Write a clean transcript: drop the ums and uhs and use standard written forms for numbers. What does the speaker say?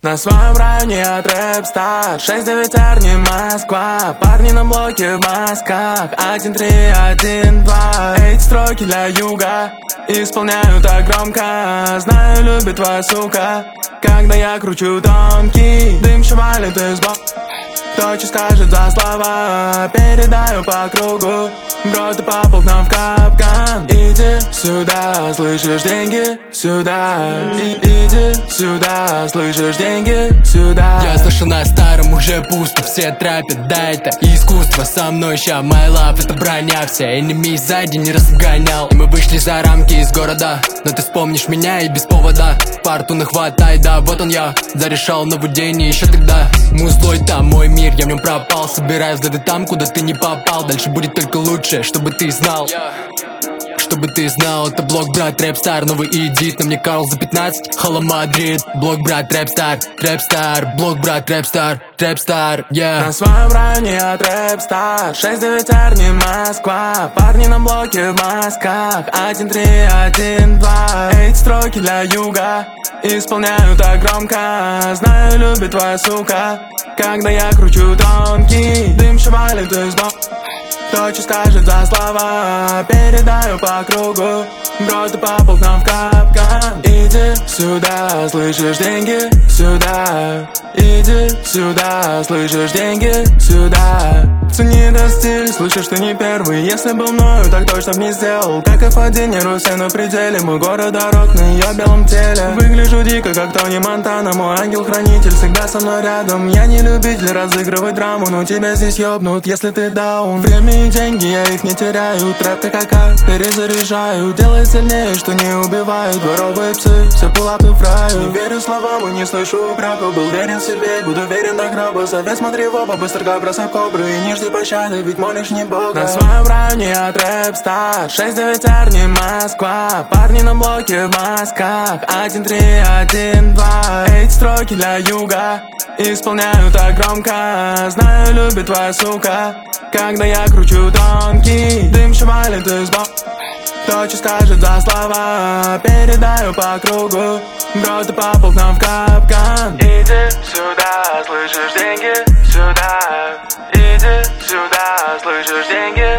На своем районе я трэп-стар 6-9 не Москва. Парни на блоке в масках 1-3, 1-2. Эти строки для юга исполняю так громко. Знаю, любит твоя сука, когда я кручу тонкий дым, валит из бок. Кто что скажет за слова, передаю по кругу. Бро, ты попал к нам в капкан. Иди сюда, слышишь, деньги сюда. Иди сюда, слышишь, деньги сюда. Я слышу, на старом уже пусто, все трэпят, да это искусство. Со мной ща my love, это броня вся. Энеми сзади не разгонял. И мы вышли за рамки из города, но ты вспомнишь меня и без повода. Парту нахватай, да, вот он я. Зарешал наводнение еще тогда. Музлой там мой мир, я в нем пропал. Собираю взгляды там, куда ты не попал. Дальше будет только лучше, чтобы ты знал. Чтобы ты знал, это блок, брат, рэп-стар. Новый эдит, на мне Карл за 15. Холла Мадрид, блок, брат, рэп-стар. Рэп-стар, блок, брат, рэп-стар. Рэп-стар, yeah. На своем районе я трэп-стар 6-9 не Москва. Парни на блоке в масках 1-3, 1-2. Эти строки для юга исполняю так громко. Знаю, любит твоя сука, когда я кручу тонкий дым, валит из бок. Кто что скажет за слова, передаю по кругу. Бро, ты попал к нам в капкан. Иди сюда, слышишь, деньги сюда. Иди сюда, слышишь, деньги сюда. Цени до стиль, слышишь, ты не первый. Если был мною, так точно б не сделал. Как F1, все на пределе. Мой город дорог на ее белом теле. Выгляжу дико, как Тони Монтана. Мой ангел-хранитель всегда со мной рядом. Я не любитель разыгрывать драму, но тебя здесь ёбнут, если ты даун. Время и деньги, я их не теряю. Трэп ТКК перезаряжаю. Делай сильнее, что не убивают. Дворовые псы, все пулапы в раю. Не верю словам и не слышу упреков. Был верен себе, буду верен до гроба. Совет смотри в оба, быстро бросай кобры. И не жди пощады, ведь молишь не Бога. На своем районе я трэп-стар 6-9 не Москва. Парни на блоке в масках 1-3, 1-2. Эти строки для юга исполняю так громко. Знаю, любит твоя сука, когда я кручу тонкий дым, валит из бок. Кто что скажет за слова, передаю по кругу. Бро, ты попал к нам в капкан. Иди сюда, слышишь, деньги сюда. Иди сюда, слышишь, деньги